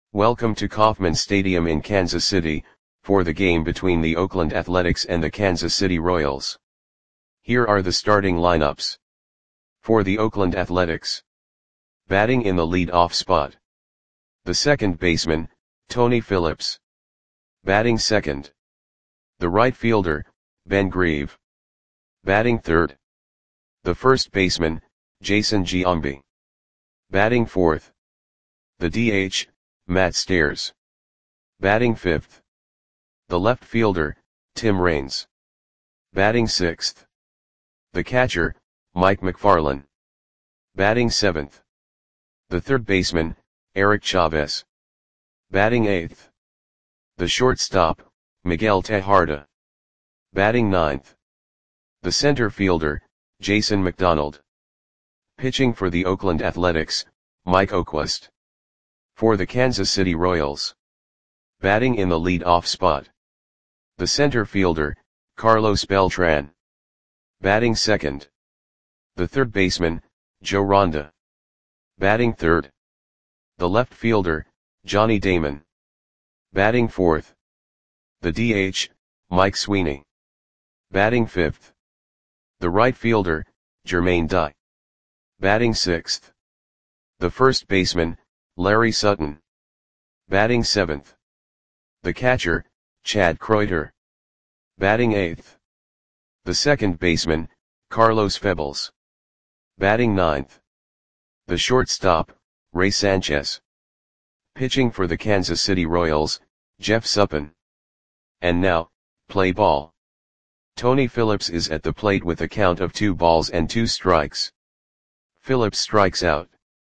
Welcome to Kauffman Stadium in Kansas City, for the game between the Oakland Athletics and the Kansas City Royals. Here are the starting lineups. For the Oakland Athletics. Batting in the lead-off spot. The second baseman, Tony Phillips. Batting second. The right fielder, Ben Grieve. Batting third. The first baseman, Jason Giambi. Batting fourth. The DH, Matt Stairs. Batting fifth. The left fielder, Tim Raines. Batting sixth. The catcher, Mike Macfarlane. Batting seventh. The third baseman, Eric Chavez. Batting eighth. The shortstop, Miguel Tejada. Batting ninth. The center fielder, Jason McDonald. Pitching for the Oakland Athletics, Mike Oquist. For the Kansas City Royals. Batting in the lead-off spot. The center fielder, Carlos Beltran. Batting second. The third baseman, Joe Ronda. Batting third. The left fielder, Johnny Damon. Batting fourth. The DH, Mike Sweeney. Batting fifth. The right fielder, Jermaine Dye. Batting sixth. The first baseman, Larry Sutton. Batting seventh. The catcher, Chad Kreuter. Batting eighth. The second baseman, Carlos Febles. Batting ninth. The shortstop, Ray Sanchez. Pitching for the Kansas City Royals, Jeff Suppan. And now, play ball. Tony Phillips is at the plate with a count of 2 balls and 2 strikes. Phillips strikes out.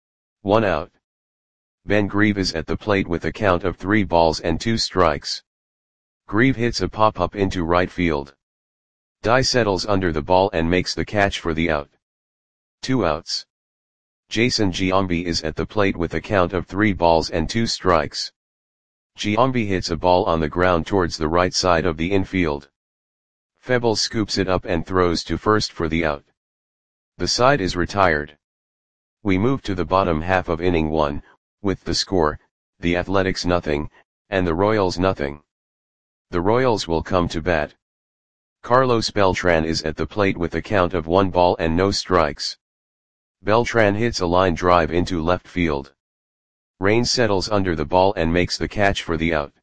1 out. Ben Grieve is at the plate with a count of 3 balls and 2 strikes. Grieve hits a pop-up into right field. Dye settles under the ball and makes the catch for the out. 2 outs. Jason Giambi is at the plate with a count of 3 balls and 2 strikes. Giambi hits a ball on the ground towards the right side of the infield. Febles scoops it up and throws to first for the out. The side is retired. We move to the bottom half of inning 1, with the score, the Athletics nothing, and the Royals nothing. The Royals will come to bat. Carlos Beltran is at the plate with a count of 1 ball and no strikes. Beltran hits a line drive into left field. Raines settles under the ball and makes the catch for the out.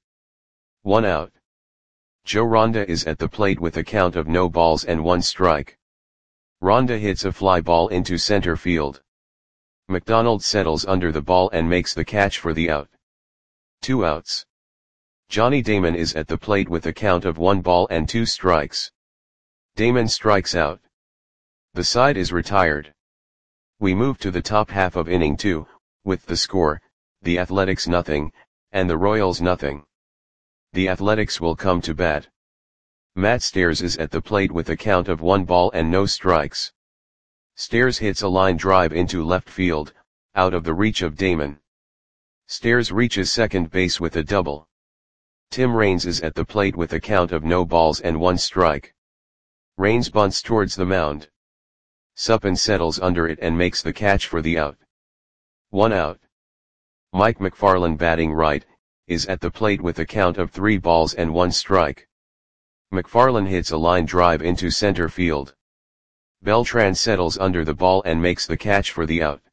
1 out. Joe Ronda is at the plate with a count of no balls and 1 strike. Ronda hits a fly ball into center field. McDonald settles under the ball and makes the catch for the out. 2 outs. Johnny Damon is at the plate with a count of 1 ball and 2 strikes. Damon strikes out. The side is retired. We move to the top half of inning 2, with the score, the Athletics nothing, and the Royals nothing. The Athletics will come to bat. Matt Stairs is at the plate with a count of 1 ball and no strikes. Stairs hits a line drive into left field, out of the reach of Damon. Stairs reaches second base with a double. Tim Raines is at the plate with a count of no balls and 1 strike. Raines bunts towards the mound. Suppan settles under it and makes the catch for the out. 1 out. Mike Macfarlane, batting right, is at the plate with a count of 3 balls and 1 strike. Macfarlane hits a line drive into center field. Beltran settles under the ball and makes the catch for the out.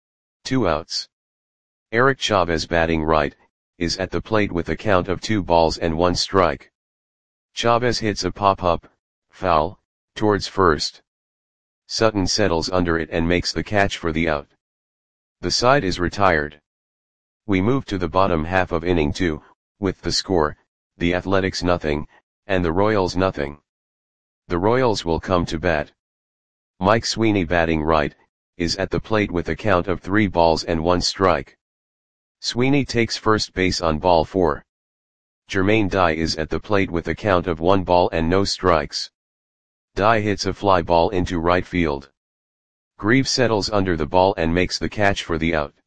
2 outs. Eric Chavez, batting right, is at the plate with a count of 2 balls and 1 strike. Chavez hits a pop-up, foul, towards first. Sutton settles under it and makes the catch for the out. The side is retired. We move to the bottom half of inning 2, with the score, the Athletics nothing, and the Royals nothing. The Royals will come to bat. Mike Sweeney, batting right, is at the plate with a count of 3 balls and 1 strike. Sweeney takes first base on ball 4. Jermaine Dye is at the plate with a count of 1 ball and no strikes. Dye hits a fly ball into right field. Grieve settles under the ball and makes the catch for the out.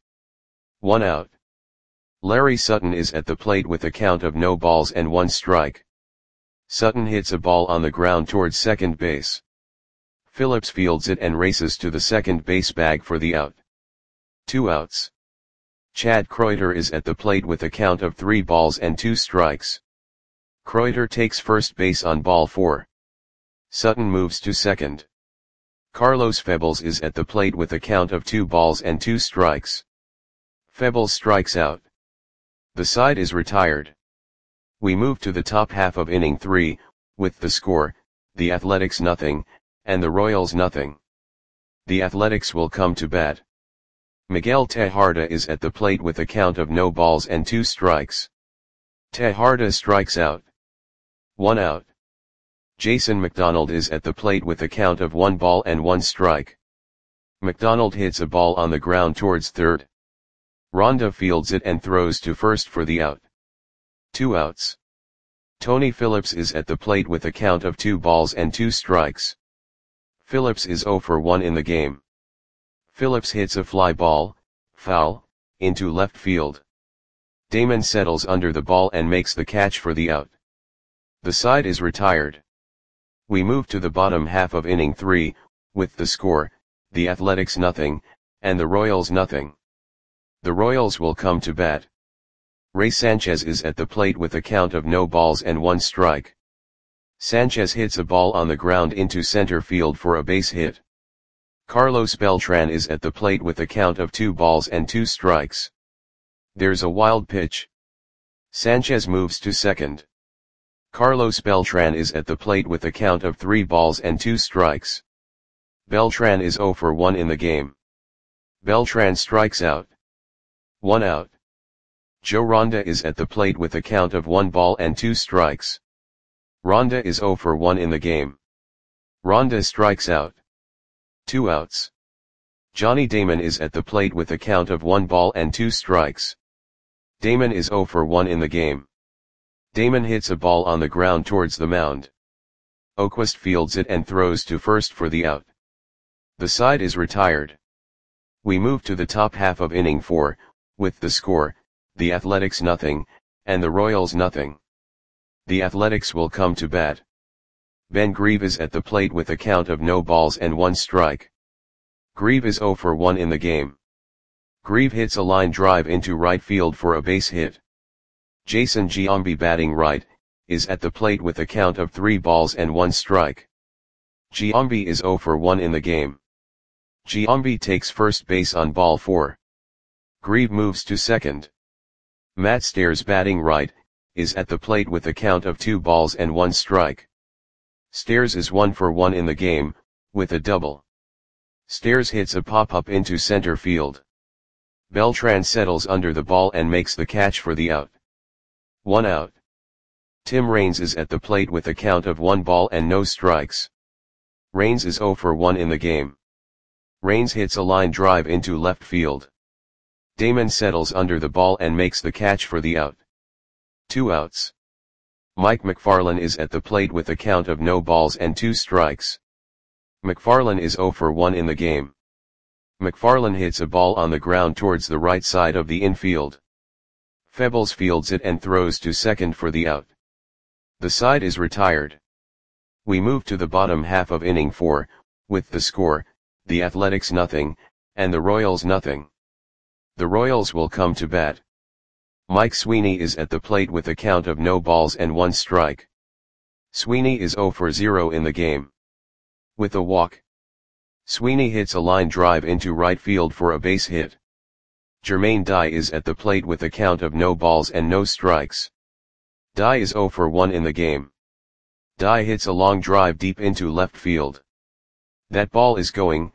1 out. Larry Sutton is at the plate with a count of no balls and 1 strike. Sutton hits a ball on the ground towards second base. Phillips fields it and races to the second base bag for the out. 2 outs. Chad Kreuter is at the plate with a count of 3 balls and 2 strikes. Kreuter takes first base on ball 4. Sutton moves to second. Carlos Febles is at the plate with a count of 2 balls and 2 strikes. Febles strikes out. The side is retired. We move to the top half of inning 3, with the score, the Athletics nothing, and the Royals nothing. The Athletics will come to bat. Miguel Tejada is at the plate with a count of no balls and 2 strikes. Tejada strikes out. 1 out. Jason McDonald is at the plate with a count of 1 ball and 1 strike. McDonald hits a ball on the ground towards third. Ronda fields it and throws to first for the out. 2 outs. Tony Phillips is at the plate with a count of 2 balls and 2 strikes. Phillips is 0 for 1 in the game. Phillips hits a fly ball, foul, into left field. Damon settles under the ball and makes the catch for the out. The side is retired. We move to the bottom half of inning 3, with the score, the Athletics nothing, and the Royals nothing. The Royals will come to bat. Ray Sanchez is at the plate with a count of no balls and 1 strike. Sanchez hits a ball on the ground into center field for a base hit. Carlos Beltran is at the plate with a count of 2 balls and 2 strikes. There's a wild pitch. Sanchez moves to second. Carlos Beltran is at the plate with a count of 3 balls and 2 strikes. Beltran is 0 for 1 in the game. Beltran strikes out. 1 out. Joe Ronda is at the plate with a count of 1 ball and 2 strikes. Ronda is 0 for 1 in the game. Ronda strikes out. 2 outs. Johnny Damon is at the plate with a count of 1 ball and 2 strikes. Damon is 0 for 1 in the game. Damon hits a ball on the ground towards the mound. Oquist fields it and throws to first for the out. The side is retired. We move to the top half of inning 4, with the score, the Athletics nothing, and the Royals nothing. The Athletics will come to bat. Ben Grieve is at the plate with a count of no balls and 1 strike. Grieve is 0 for 1 in the game. Grieve hits a line drive into right field for a base hit. Jason Giambi, batting right, is at the plate with a count of 3 balls and 1 strike. Giambi is 0 for 1 in the game. Giambi takes first base on ball 4. Grieve moves to second. Matt Stairs, batting right, is at the plate with a count of 2 balls and 1 strike. Stairs is 1 for 1 in the game, with a double. Stairs hits a pop-up into center field. Beltran settles under the ball and makes the catch for the out. 1 out. Tim Raines is at the plate with a count of 1 ball and no strikes. Raines is 0 for 1 in the game. Raines hits a line drive into left field. Damon settles under the ball and makes the catch for the out. 2 outs. Mike McFarland is at the plate with a count of no balls and 2 strikes. McFarland is 0 for 1 in the game. McFarland hits a ball on the ground towards the right side of the infield. Febles fields it and throws to second for the out. The side is retired. We move to the bottom half of inning 4, with the score, the Athletics nothing, and the Royals nothing. The Royals will come to bat. Mike Sweeney is at the plate with a count of no balls and 1 strike. Sweeney is 0 for 0 in the game. With a walk. Sweeney hits a line drive into right field for a base hit. Jermaine Dye is at the plate with a count of no balls and no strikes. Dye is 0 for 1 in the game. Dye hits a long drive deep into left field. That ball is gone.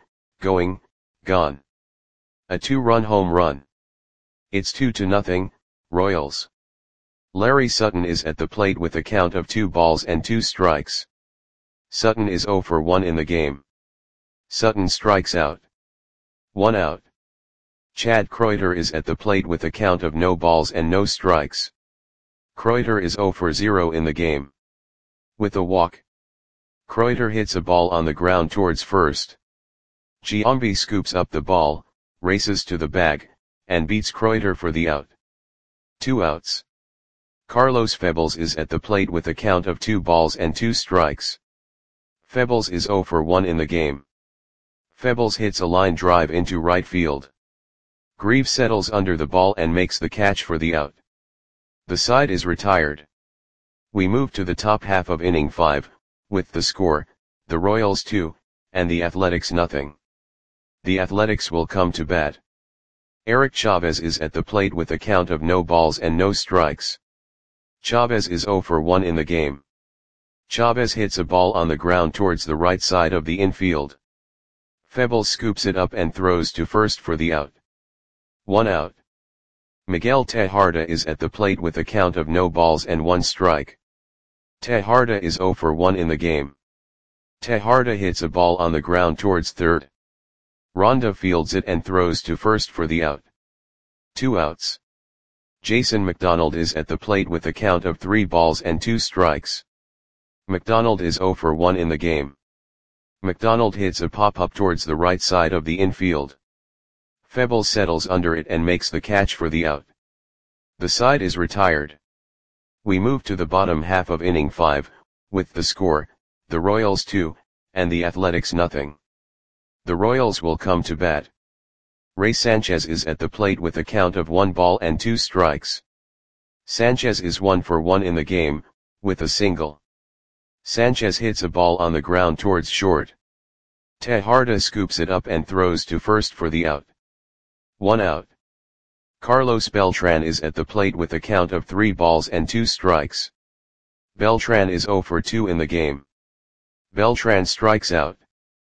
A 2-run home run. It's 2-0, Royals. Larry Sutton is at the plate with a count of 2 balls and 2 strikes. Sutton is 0 for 1 in the game. Sutton strikes out. 1 out. Chad Kreuter is at the plate with a count of no balls and no strikes. Kreuter is 0 for 0 in the game. With a walk. Kreuter hits a ball on the ground towards first. Giambi scoops up the ball, races to the bag, and beats Kreuter for the out. 2 outs. Carlos Febles is at the plate with a count of 2 balls and 2 strikes. Febles is 0 for 1 in the game. Febles hits a line drive into right field. Grieve settles under the ball and makes the catch for the out. The side is retired. We move to the top half of inning 5, with the score, the Royals 2, and the Athletics nothing. The Athletics will come to bat. Eric Chavez is at the plate with a count of no balls and no strikes. Chavez is 0 for 1 in the game. Chavez hits a ball on the ground towards the right side of the infield. Febles scoops it up and throws to first for the out. 1 out. Miguel Tejada is at the plate with a count of no balls and 1 strike. Tejada is 0 for 1 in the game. Tejada hits a ball on the ground towards third. Ronda fields it and throws to first for the out. 2 outs. Jason McDonald is at the plate with a count of 3 balls and 2 strikes. McDonald is 0 for 1 in the game. McDonald hits a pop-up towards the right side of the infield. Febles settles under it and makes the catch for the out. The side is retired. We move to the bottom half of inning 5, with the score, the Royals 2, and the Athletics nothing. The Royals will come to bat. Ray Sanchez is at the plate with a count of 1 ball and 2 strikes. Sanchez is 1 for 1 in the game, with a single. Sanchez hits a ball on the ground towards short. Tejada scoops it up and throws to first for the out. 1 out. Carlos Beltran is at the plate with a count of 3 balls and 2 strikes. Beltran is 0 for 2 in the game. Beltran strikes out.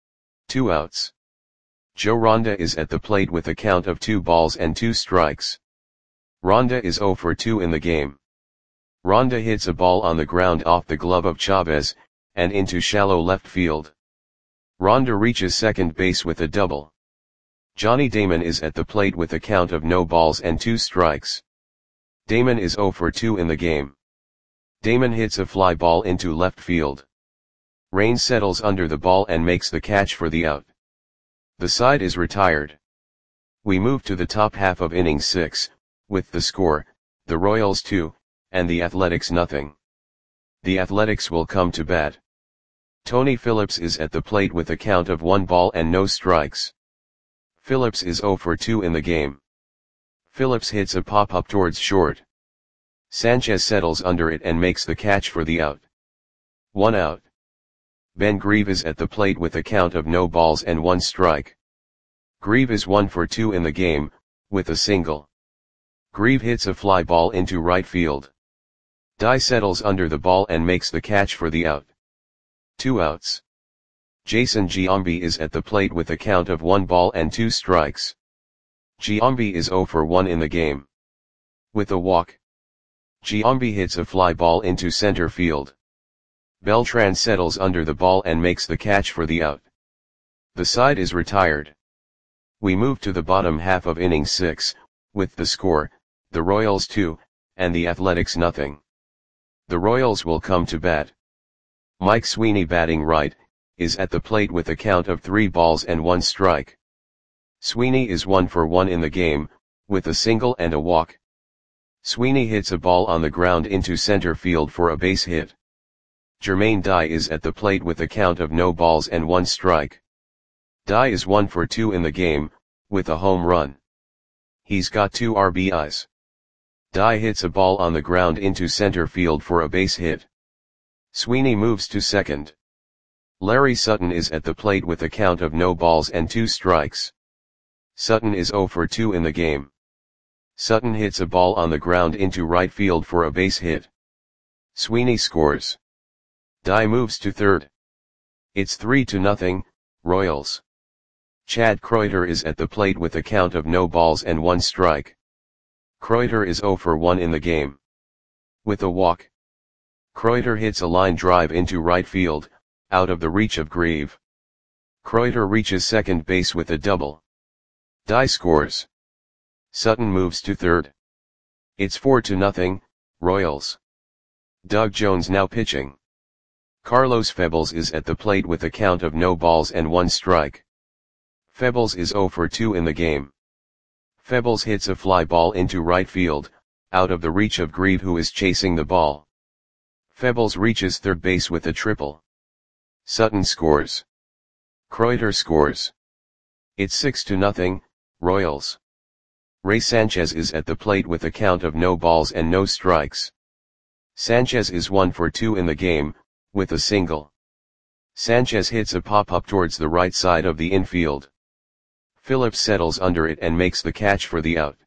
2 outs. Joe Ronda is at the plate with a count of 2 balls and 2 strikes. Ronda is 0 for 2 in the game. Ronda hits a ball on the ground off the glove of Chavez, and into shallow left field. Ronda reaches second base with a double. Johnny Damon is at the plate with a count of no balls and 2 strikes. Damon is 0 for 2 in the game. Damon hits a fly ball into left field. Rain settles under the ball and makes the catch for the out. The side is retired. We move to the top half of inning 6, with the score, the Royals 2, and the Athletics nothing. The Athletics will come to bat. Tony Phillips is at the plate with a count of 1 ball and no strikes. Phillips is 0 for 2 in the game. Phillips hits a pop-up towards short. Sanchez settles under it and makes the catch for the out. 1 out. Ben Grieve is at the plate with a count of no balls and 1 strike. Grieve is 1 for 2 in the game, with a single. Grieve hits a fly ball into right field. Dye settles under the ball and makes the catch for the out. 2 outs. Jason Giambi is at the plate with a count of 1 ball and 2 strikes. Giambi is 0 for 1 in the game. With a walk. Giambi hits a fly ball into center field. Beltran settles under the ball and makes the catch for the out. The side is retired. We move to the bottom half of inning 6, with the score, the Royals 2, and the Athletics nothing. The Royals will come to bat. Mike Sweeney batting right, is at the plate with a count of 3 balls and 1 strike. Sweeney is 1 for 1 in the game, with a single and a walk. Sweeney hits a ball on the ground into center field for a base hit. Jermaine Dye is at the plate with a count of no balls and 1 strike. Dye is 1 for 2 in the game, with a home run. He's got 2 RBIs. Dye hits a ball on the ground into center field for a base hit. Sweeney moves to second. Larry Sutton is at the plate with a count of no balls and 2 strikes. Sutton is 0 for 2 in the game. Sutton hits a ball on the ground into right field for a base hit. Sweeney scores. Dye moves to third. It's 3-0, Royals. Chad Kreuter is at the plate with a count of no balls and 1 strike. Kreuter is 0 for 1 in the game. With a walk. Kreuter hits a line drive into right field, out of the reach of Grieve. Kreuter reaches second base with a double. Dye scores. Sutton moves to third. It's 4-0, Royals. Doug Jones now pitching. Carlos Febles is at the plate with a count of no balls and 1 strike. Febles is 0 for 2 in the game. Febles hits a fly ball into right field, out of the reach of Grieve who is chasing the ball. Febles reaches third base with a triple. Sutton scores. Kreuter scores. It's 6-0, Royals. Ray Sanchez is at the plate with a count of no balls and no strikes. Sanchez is 1 for 2 in the game, with a single. Sanchez hits a pop-up towards the right side of the infield. Phillips settles under it and makes the catch for the out.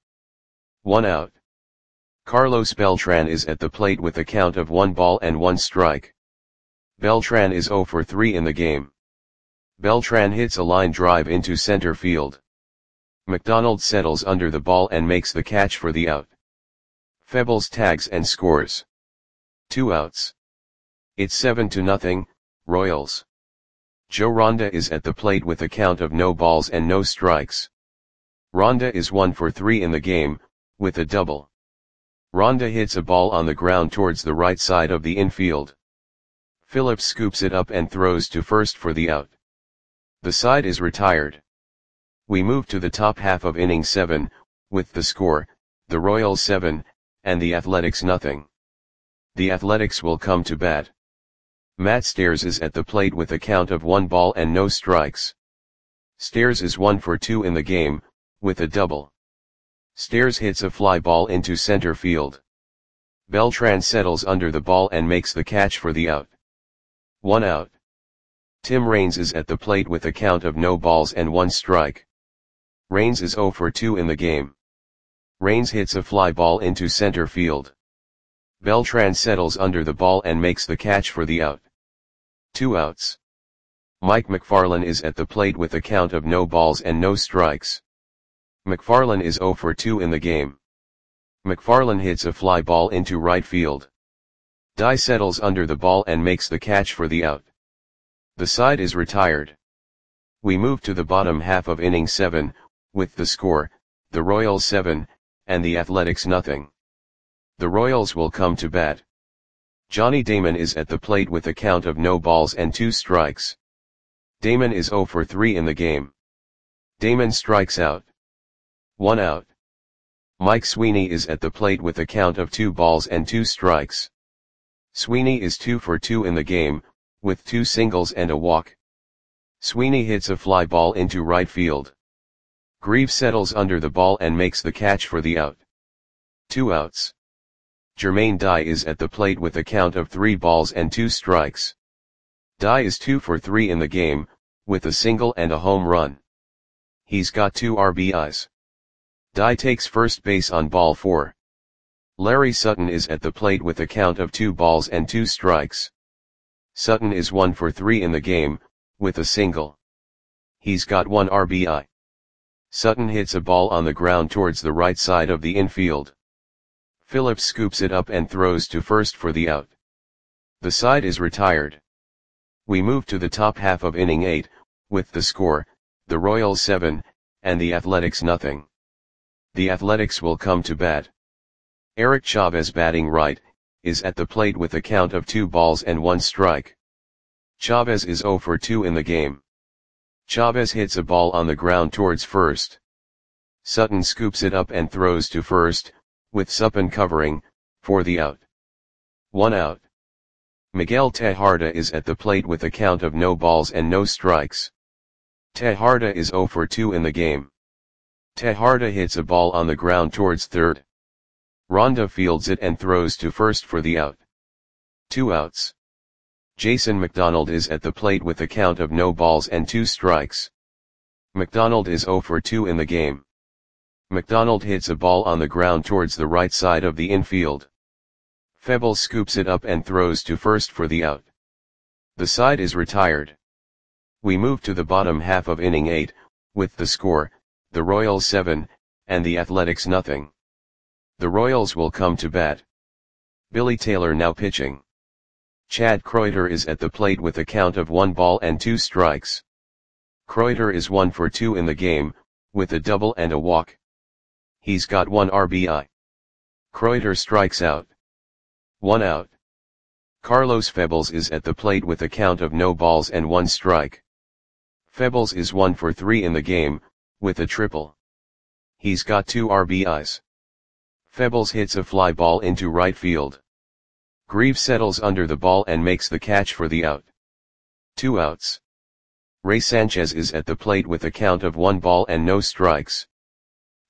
1 out. Carlos Beltran is at the plate with a count of 1 ball and 1 strike. Beltran is 0 for 3 in the game. Beltran hits a line drive into center field. McDonald settles under the ball and makes the catch for the out. Febles tags and scores. 2 outs. It's 7-0, Royals. Joe Ronda is at the plate with a count of no balls and no strikes. Ronda is 1 for 3 in the game, with a double. Ronda hits a ball on the ground towards the right side of the infield. Phillips scoops it up and throws to first for the out. The side is retired. We move to the top half of inning 7, with the score, the Royals 7, and the Athletics nothing. The Athletics will come to bat. Matt Stairs is at the plate with a count of 1 ball and no strikes. Stairs is 1 for 2 in the game, with a double. Stairs hits a fly ball into center field. Beltran settles under the ball and makes the catch for the out. 1 out. Tim Raines is at the plate with a count of no balls and 1 strike. Raines is 0 for 2 in the game. Raines hits a fly ball into center field. Beltran settles under the ball and makes the catch for the out. 2 outs. Mike McFarland is at the plate with a count of no balls and no strikes. McFarland is 0 for 2 in the game. McFarland hits a fly ball into right field. Dye settles under the ball and makes the catch for the out. The side is retired. We move to the bottom half of inning 7, with the score, the Royals 7, and the Athletics nothing. The Royals will come to bat. Johnny Damon is at the plate with a count of no balls and 2 strikes. Damon is 0 for 3 in the game. Damon strikes out. 1 out. Mike Sweeney is at the plate with a count of 2 balls and 2 strikes. Sweeney is 2 for 2 in the game, with 2 singles and a walk. Sweeney hits a fly ball into right field. Greaves settles under the ball and makes the catch for the out. 2 outs. Jermaine Dye is at the plate with a count of 3 balls and 2 strikes. Dye is 2 for 3 in the game, with a single and a home run. He's got 2 RBIs. Dye takes first base on ball 4. Larry Sutton is at the plate with a count of 2 balls and 2 strikes. Sutton is 1 for 3 in the game, with a single. He's got 1 RBI. Sutton hits a ball on the ground towards the right side of the infield. Phillips scoops it up and throws to first for the out. The side is retired. We move to the top half of inning 8, with the score, the Royals 7, and the Athletics nothing. The Athletics will come to bat. Eric Chavez, batting right, is at the plate with a count of 2 balls and 1 strike. Chavez is 0 for 2 in the game. Chavez hits a ball on the ground towards first. Sutton scoops it up and throws to first, with Sutton covering, for the out. 1 out. Miguel Tejada is at the plate with a count of no balls and no strikes. Tejada is 0 for 2 in the game. Tejada hits a ball on the ground towards third. Ronda fields it and throws to first for the out. 2 outs. Jason McDonald is at the plate with a count of no balls and 2 strikes. McDonald is 0 for 2 in the game. McDonald hits a ball on the ground towards the right side of the infield. Febles scoops it up and throws to first for the out. The side is retired. We move to the bottom half of inning 8, with the score, the Royals 7, and the Athletics nothing. The Royals will come to bat. Billy Taylor now pitching. Chad Kreuter is at the plate with a count of 1 ball and 2 strikes. Kreuter is 1 for 2 in the game, with a double and a walk. He's got 1 RBI. Kreuter strikes out. 1 out. Carlos Febles is at the plate with a count of no balls and 1 strike. Febles is 1 for 3 in the game, with a triple. He's got 2 RBIs. Febles hits a fly ball into right field. Greaves settles under the ball and makes the catch for the out. 2 outs. Ray Sanchez is at the plate with a count of 1 ball and no strikes.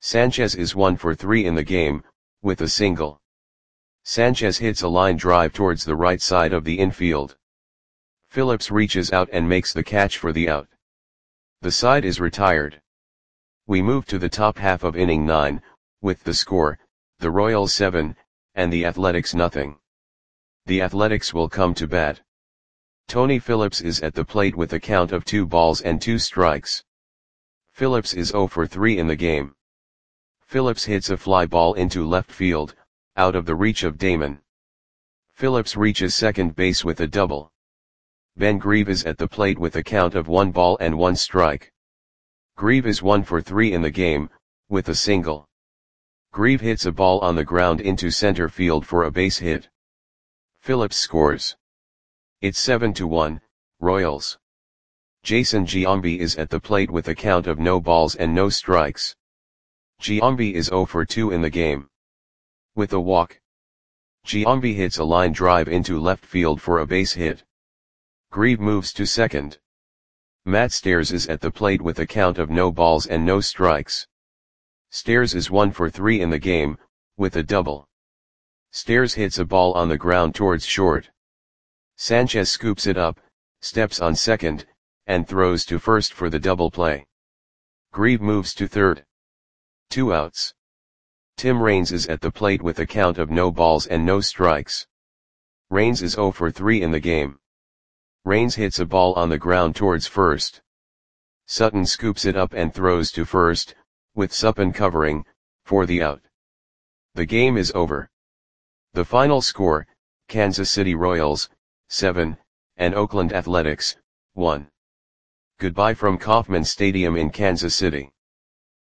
Sanchez is 1 for 3 in the game, with a single. Sanchez hits a line drive towards the right side of the infield. Phillips reaches out and makes the catch for the out. The side is retired. We move to the top half of inning 9, with the score, the Royals 7, and the Athletics nothing. The Athletics will come to bat. Tony Phillips is at the plate with a count of 2 balls and 2 strikes. Phillips is 0 for 3 in the game. Phillips hits a fly ball into left field, out of the reach of Damon. Phillips reaches second base with a double. Ben Grieve is at the plate with a count of 1 ball and 1 strike. Grieve is 1 for 3 in the game, with a single. Grieve hits a ball on the ground into center field for a base hit. Phillips scores. It's 7-1, Royals. Jason Giambi is at the plate with a count of no balls and no strikes. Giambi is 0 for 2 in the game. With a walk. Giambi hits a line drive into left field for a base hit. Grieve moves to second. Matt Stairs is at the plate with a count of no balls and no strikes. Stairs is 1 for 3 in the game, with a double. Stairs hits a ball on the ground towards short. Sanchez scoops it up, steps on second, and throws to first for the double play. Grieve moves to third. 2 outs. Tim Raines is at the plate with a count of no balls and no strikes. Raines is 0 for 3 in the game. Raines hits a ball on the ground towards first. Sutton scoops it up and throws to first, with Suppan covering, for the out. The game is over. The final score, Kansas City Royals, 7, and Oakland Athletics, 1. Goodbye from Kauffman Stadium in Kansas City.